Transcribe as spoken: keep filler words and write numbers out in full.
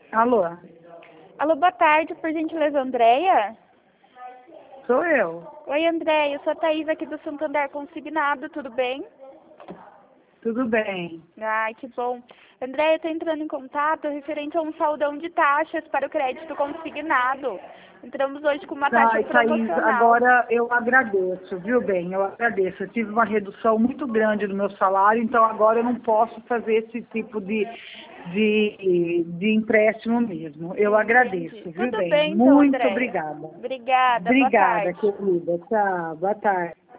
Alô? Alô, boa tarde, por gentileza, Andréia? Sou eu. Oi, Andréia, eu sou a Thaís aqui do Santander Consignado, tudo bem? Tudo bem. Ai, que bom. Andréia, eu estou entrando em contato referente a um saldão de taxas para o crédito consignado. Entramos hoje com uma taxa Ai, Thaís, promocional. agora eu agradeço, viu bem? Eu agradeço. Eu tive uma redução muito grande do meu salário, então agora eu não posso fazer esse tipo de, de, de empréstimo mesmo. Eu agradeço, Entendi. viu Tudo bem? bem, então, Muito Andréia. obrigada. Obrigada, boa Obrigada, tarde. querida. Tchau, boa tarde.